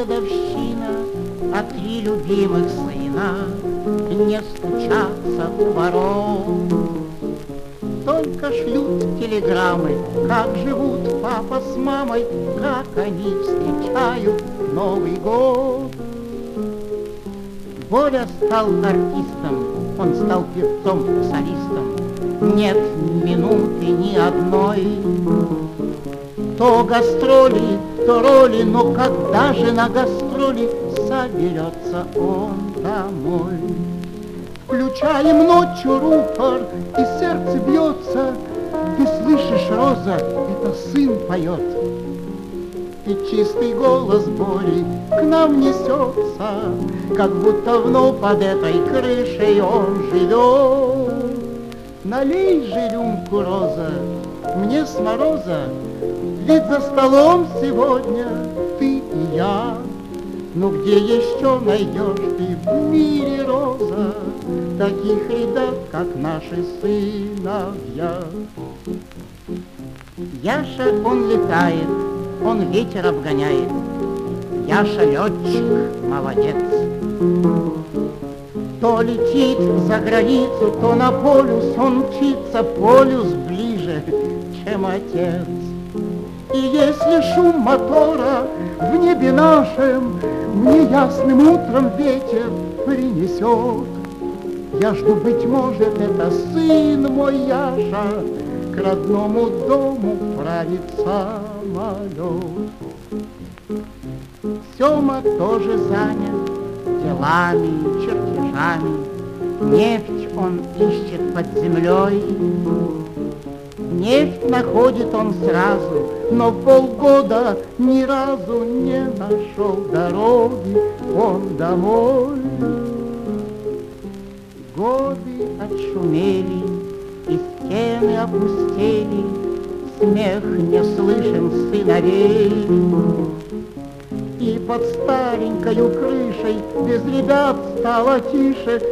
годовщина, а 3 любимых сына не стучатся у ворот. Только шлют телеграммы, как живут папа с мамой, как они встречают Новый год. Боря стал артистом, он стал певцом, солистом, нет минуты ни одной. То гастроли, то роли, но когда же на гастроли соберется он домой? Включаем ночью рупор, и сердце бьется. Ты слышишь, Роза, это сын поет. И чистый голос Бори к нам несется, как будто вновь под этой крышей он живет. Налей же рюмку, Роза, мне с мороза, ведь за столом сегодня ты и я. Ну где еще найдешь ты в мире, Роза, таких ребят, как наши сыновья? Яша, он летает, он ветер обгоняет. Яша летчик, молодец. То летит за границу, то на полюс он мчится, полюс ближе, чем отец. И если шум мотора в небе нашем мне ясным утром ветер принесет, я жду, быть может, это сын мой Яша к родному дому правит самолет. Сема тоже занят делами, чертежами, нефть он ищет под землей. Нефть находит он сразу, но полгода ни разу не нашел дороги он домой. Годы отшумели, и стены опустели, смех не слышен сыновей. И под старенькою крышей без ребят стало тише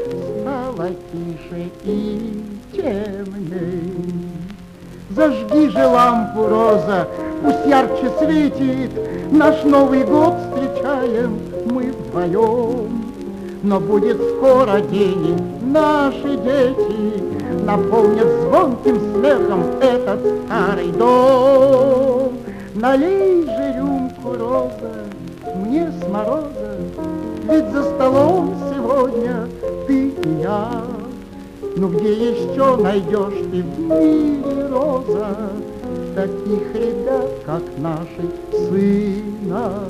и темней. Зажги же лампу, Роза, пусть ярче светит, наш Новый год встречаем мы вдвоем. Но будет скоро день, наши дети наполнят звонким смехом этот старый дом. Налей же рюмку, Роза, мне с мороза, ведь за столом сегодня ты и я. Ну где еще найдешь ты в мире, Роза, таких ребят, как наши сыновья?